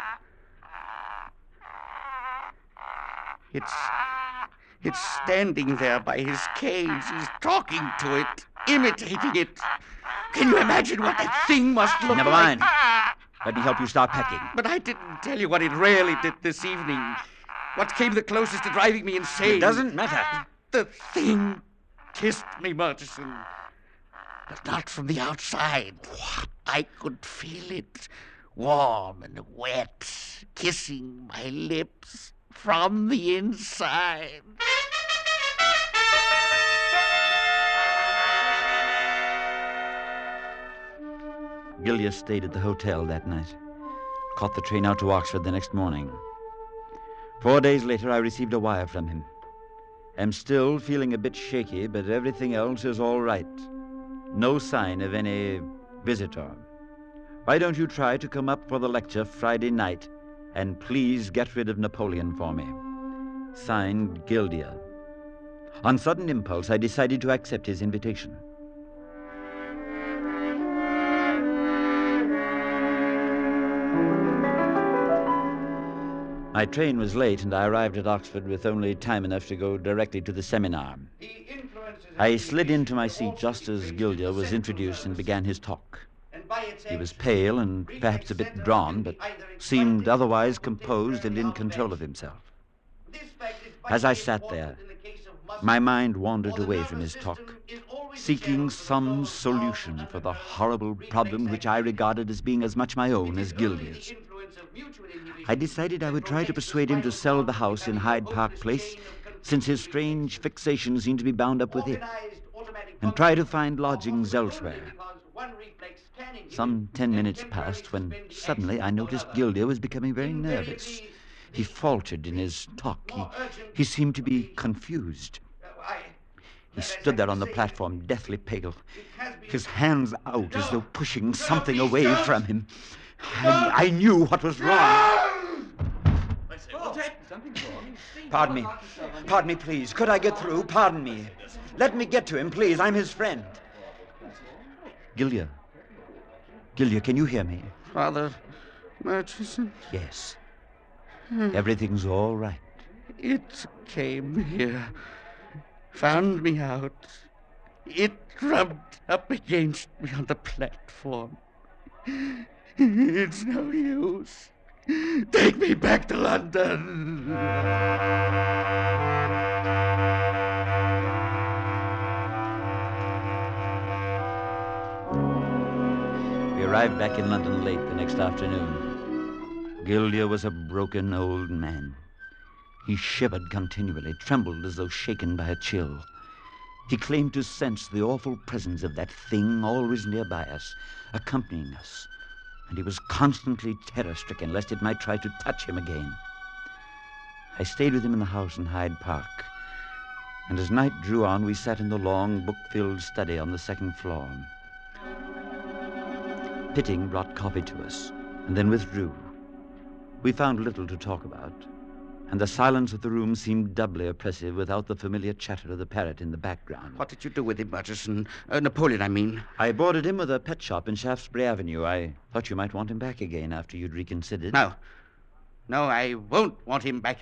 It's standing there by his cage. He's talking to it, imitating it. Can you imagine what that thing must look like? Never mind. Let me help you start packing. But I didn't tell you what it really did this evening. What came the closest to driving me insane. It doesn't matter. The thing kissed me, Murchison. But not from the outside. I could feel it, warm and wet, kissing my lips from the inside. Gilliard stayed at the hotel that night. Caught the train out to Oxford the next morning. 4 days later, I received a wire from him. Am still feeling a bit shaky, but everything else is all right. No sign of any visitor. Why don't you try to come up for the lecture Friday night, and please get rid of Napoleon for me. Signed, Gilliard. On sudden impulse, I decided to accept his invitation. My train was late, and I arrived at Oxford with only time enough to go directly to the seminar. I slid into my seat just as Gilliard was introduced and began his talk. He was pale and perhaps a bit drawn, but seemed otherwise composed and in control of himself. As I sat there, my mind wandered away from his talk, seeking some solution for the horrible problem which I regarded as being as much my own as Gilliard's. I decided I would try to persuade him to sell the house in Hyde Park Place, since his strange fixation seemed to be bound up with it, and try to find lodgings elsewhere. Some 10 minutes passed when suddenly I noticed Gildia was becoming very nervous. He faltered in his talk. He seemed to be confused. He stood there on the platform, deathly pale, his hands out as though pushing something away from him. I knew what was wrong. Pardon me. Pardon me, please. Could I get through? Pardon me. Let me get to him, please. I'm his friend. Gildia. Gildia, can you hear me? Father Murchison? Yes. Everything's all right. It came here, found me out. It rubbed up against me on the platform. It's no use. Take me back to London. We arrived back in London late the next afternoon. Gildia was a broken old man. He shivered continually, trembled as though shaken by a chill. He claimed to sense the awful presence of that thing always nearby us, accompanying us, and he was constantly terror-stricken lest it might try to touch him again. I stayed with him in the house in Hyde Park, and as night drew on, we sat in the long, book-filled study on the second floor. Pitting brought coffee to us, and then withdrew. We found little to talk about, and the silence of the room seemed doubly oppressive without the familiar chatter of the parrot in the background. What did you do with him, Murchison? Napoleon, I mean. I boarded him with a pet shop in Shaftesbury Avenue. I thought you might want him back again after you'd reconsidered. No, I won't want him back.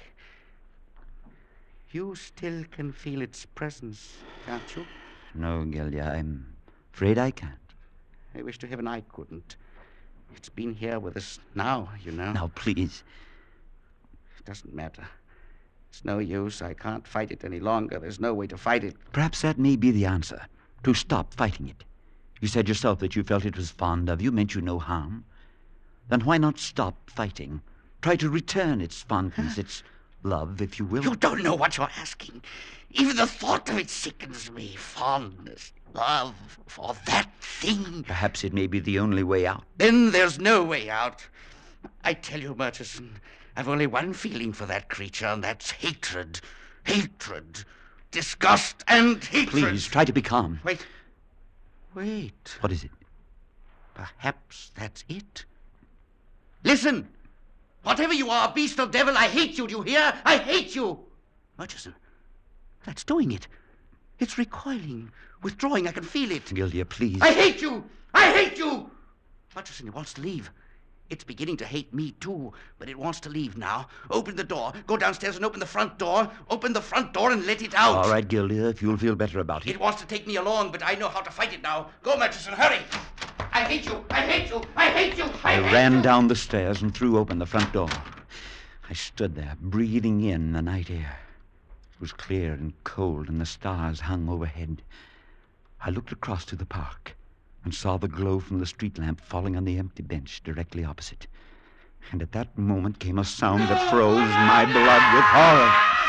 You still can feel its presence, can't you? No, Gildia, I'm afraid I can't. I wish to heaven I couldn't. It's been here with us now, you know. Now, please. It doesn't matter. It's no use. I can't fight it any longer. There's no way to fight it. Perhaps that may be the answer. To stop fighting it. You said yourself that you felt it was fond of you, meant you no harm. Then why not stop fighting? Try to return its fondness, its love, if you will. You don't know what you're asking. Even the thought of it sickens me. Fondness, love for that thing. Perhaps it may be the only way out. Then there's no way out. I tell you, Murchison, I've only one feeling for that creature, and that's hatred. Hatred. Disgust and hatred. Please, try to be calm. Wait. What is it? Perhaps that's it. Listen! Whatever you are, beast or devil, I hate you, do you hear? I hate you! Murchison, that's doing it. It's recoiling, withdrawing, I can feel it. Gildia, please. I hate you! I hate you! Murchison, it wants to leave. It's beginning to hate me, too, but it wants to leave now. Open the door. Go downstairs and open the front door. Open the front door and let it out. All right, Gildia, if you'll feel better about it. It wants to take me along, but I know how to fight it now. Go, Murchison, hurry! I hate you! I hate you! I hate you! I ran down the stairs and threw open the front door. I stood there, breathing in the night air. It was clear and cold, and the stars hung overhead. I looked across to the park and saw the glow from the street lamp falling on the empty bench directly opposite. And at that moment came a sound that froze my blood with horror.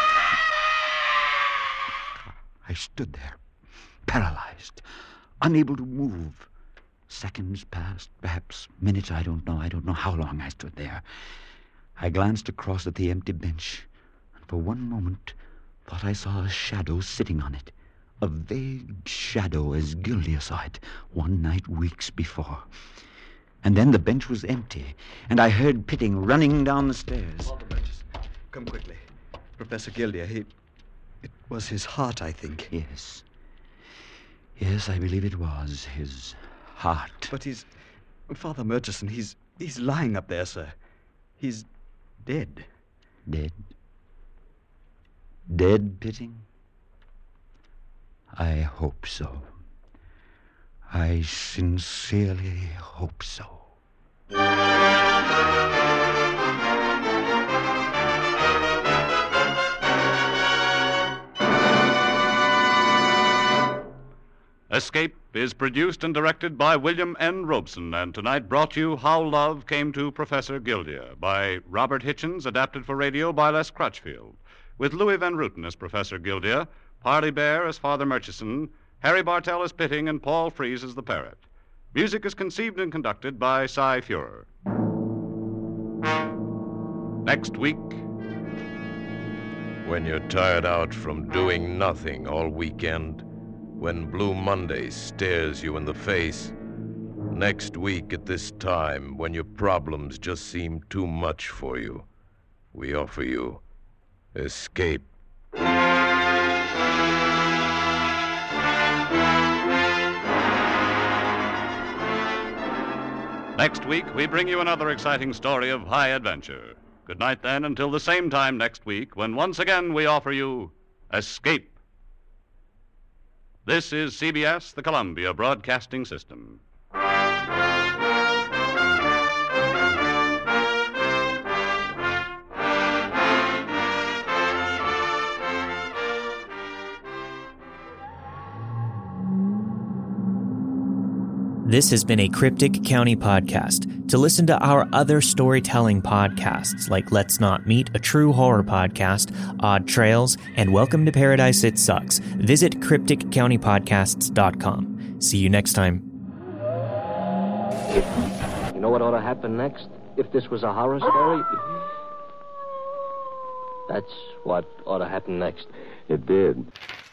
I stood there, paralyzed, unable to move. Seconds passed, perhaps minutes, I don't know. I don't know how long I stood there. I glanced across at the empty bench, and for one moment thought I saw a shadow sitting on it. A vague shadow as Gildia saw it one night weeks before. And then the bench was empty, and I heard Pitting running down the stairs. Come quickly. Professor Gildia, it was his heart, I think. Yes. Yes, I believe it was his heart. But Father Murchison, he's lying up there, sir. He's dead. Dead? Dead, Pitting? I hope so. I sincerely hope so. Escape is produced and directed by William N. Robeson, and tonight brought you How Love Came to Professor Gildia by Robert Hitchens, adapted for radio by Les Crutchfield, with Louis Van Rooten as Professor Gildia, Parley Bear as Father Murchison, Harry Bartell as Pitting, and Paul Frees as the parrot. Music is conceived and conducted by Cy Feuer. Next week. When you're tired out from doing nothing all weekend, when Blue Monday stares you in the face, next week at this time, when your problems just seem too much for you, we offer you Escape. Next week, we bring you another exciting story of high adventure. Good night, then, until the same time next week, when once again we offer you Escape. This is CBS, the Columbia Broadcasting System. This has been a Cryptic County podcast. To listen to our other storytelling podcasts like Let's Not Meet, a true horror podcast, Odd Trails, and Welcome to Paradise It Sucks, visit crypticcountypodcasts.com. See you next time. You know what ought to happen next? If this was a horror story? That's what ought to happen next. It did.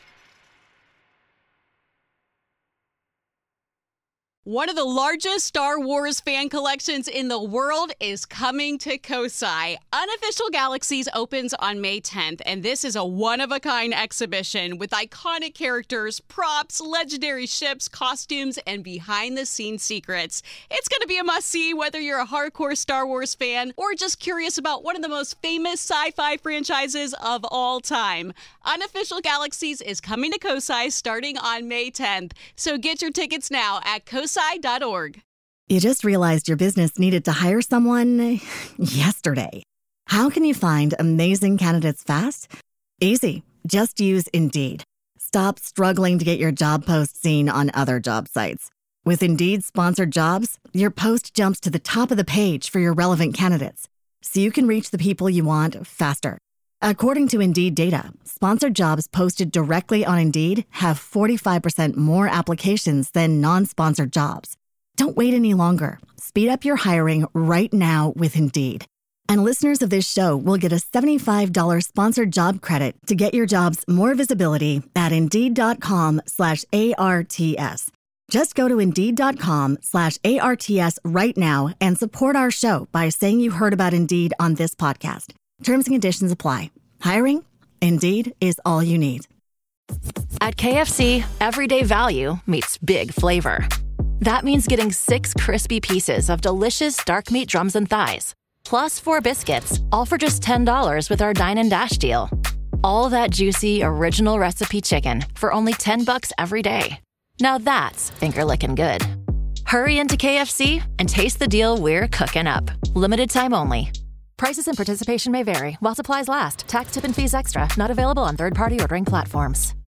One of the largest Star Wars fan collections in the world is coming to Kosai. Unofficial Galaxies opens on May 10th, and this is a one-of-a-kind exhibition with iconic characters, props, legendary ships, costumes, and behind-the-scenes secrets. It's going to be a must-see whether you're a hardcore Star Wars fan or just curious about one of the most famous sci-fi franchises of all time. Unofficial Galaxies is coming to Kosai starting on May 10th, so get your tickets now at kosai.org. You just realized your business needed to hire someone yesterday. How can you find amazing candidates fast? Easy. Just use Indeed. Stop struggling to get your job post seen on other job sites. With Indeed sponsored jobs, your post jumps to the top of the page for your relevant candidates, so you can reach the people you want faster. According to Indeed data, sponsored jobs posted directly on Indeed have 45% more applications than non-sponsored jobs. Don't wait any longer. Speed up your hiring right now with Indeed. And listeners of this show will get a $75 sponsored job credit to get your jobs more visibility at Indeed.com/ARTS. Just go to Indeed.com/ARTS right now and support our show by saying you heard about Indeed on this podcast. Terms and conditions apply. Hiring? Indeed is all you need. At KFC, everyday value meets big flavor. That means getting 6 crispy pieces of delicious dark meat drums and thighs, plus 4 biscuits, all for just $10 with our Dine and Dash deal. All that juicy, original recipe chicken for only $10 every day. Now that's finger-licking good. Hurry into KFC and taste the deal we're cooking up. Limited time only. Prices and participation may vary while supplies last. Tax, tip, and fees extra. Not available on third-party ordering platforms.